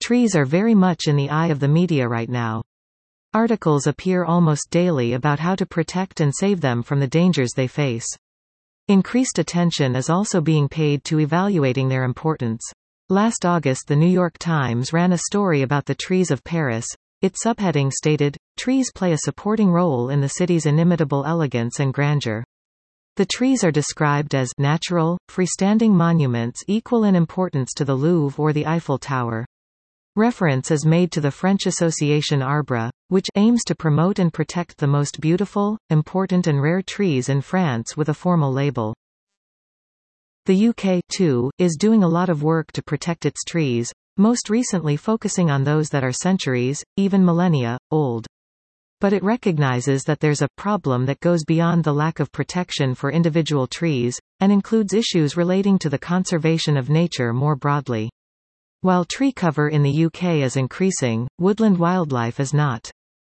Trees are very much in the eye of the media right now. Articles appear almost daily about how to protect and save them from the dangers they face. Increased attention is also being paid to evaluating their importance. Last August, the New York Times ran a story about the trees of Paris. Its subheading stated, "Trees play a supporting role in the city's inimitable elegance and grandeur." The trees are described as natural, freestanding monuments equal in importance to the Louvre or the Eiffel Tower. Reference is made to the French association Arbre, which aims to promote and protect the most beautiful, important and rare trees in France with a formal label. The UK, too, is doing a lot of work to protect its trees, most recently focusing on those that are centuries, even millennia, old. But it recognizes that there's a problem that goes beyond the lack of protection for individual trees, and includes issues relating to the conservation of nature more broadly. While tree cover in the UK is increasing, woodland wildlife is not.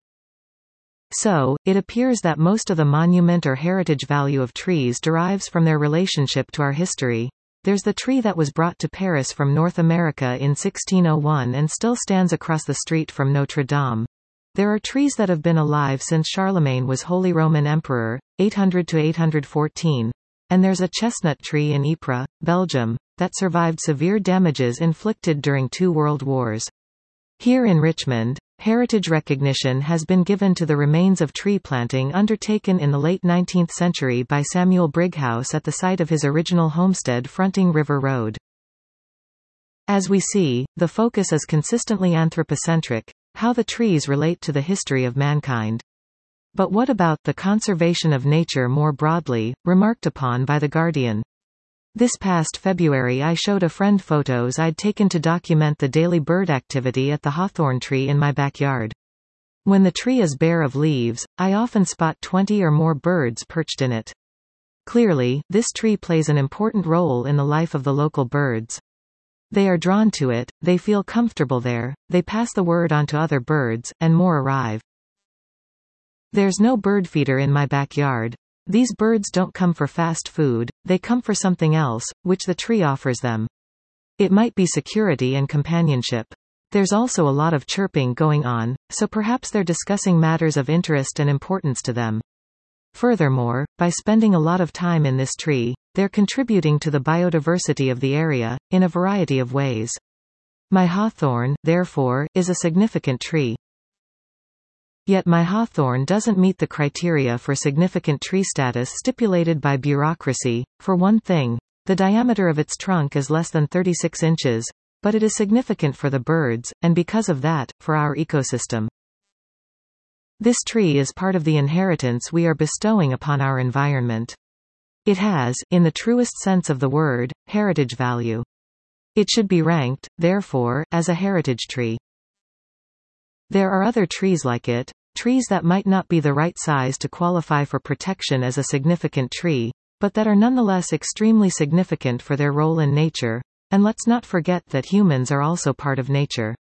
So, it appears that most of the monument or heritage value of trees derives from their relationship to our history. There's the tree that was brought to Paris from North America in 1601 and still stands across the street from Notre Dame. There are trees that have been alive since Charlemagne was Holy Roman Emperor, 800 to 814. And there's a chestnut tree in Ypres, Belgium, that survived severe damages inflicted during 2 world wars. Here in Richmond, heritage recognition has been given to the remains of tree planting undertaken in the late 19th century by Samuel Brighouse at the site of his original homestead fronting River Road. As we see, the focus is consistently anthropocentric, how the trees relate to the history of mankind. But what about the conservation of nature more broadly, remarked upon by The Guardian? This past February I showed a friend photos I'd taken to document the daily bird activity at the hawthorn tree in my backyard. When the tree is bare of leaves, I often spot 20 or more birds perched in it. Clearly, this tree plays an important role in the life of the local birds. They are drawn to it, they feel comfortable there, they pass the word on to other birds, and more arrive. There's no bird feeder in my backyard. These birds don't come for fast food, they come for something else, which the tree offers them. It might be security and companionship. There's also a lot of chirping going on, so perhaps they're discussing matters of interest and importance to them. Furthermore, by spending a lot of time in this tree, they're contributing to the biodiversity of the area, in a variety of ways. My hawthorn, therefore, is a significant tree. Yet my hawthorn doesn't meet the criteria for significant tree status stipulated by bureaucracy. For one thing, the diameter of its trunk is less than 36 inches, but it is significant for the birds, and because of that, for our ecosystem. This tree is part of the inheritance we are bestowing upon our environment. It has, in the truest sense of the word, heritage value. It should be ranked, therefore, as a heritage tree. There are other trees like it, trees that might not be the right size to qualify for protection as a significant tree, but that are nonetheless extremely significant for their role in nature, and let's not forget that humans are also part of nature.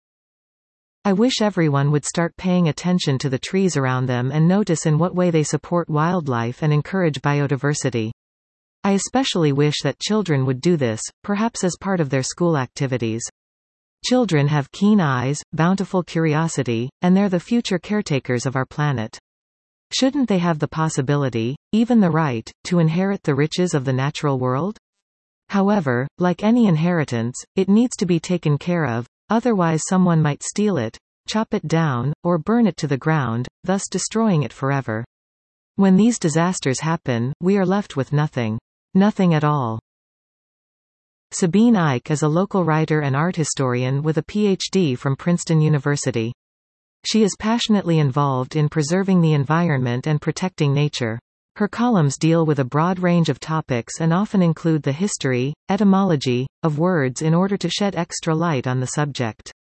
I wish everyone would start paying attention to the trees around them and notice in what way they support wildlife and encourage biodiversity. I especially wish that children would do this, perhaps as part of their school activities. Children have keen eyes, bountiful curiosity, and they're the future caretakers of our planet. Shouldn't they have the possibility, even the right, to inherit the riches of the natural world? However, like any inheritance, it needs to be taken care of, otherwise someone might steal it, chop it down, or burn it to the ground, thus destroying it forever. When these disasters happen, we are left with nothing. Nothing at all. Sabine Ike is a local writer and art historian with a PhD from Princeton University. She is passionately involved in preserving the environment and protecting nature. Her columns deal with a broad range of topics and often include the history, etymology, of words in order to shed extra light on the subject.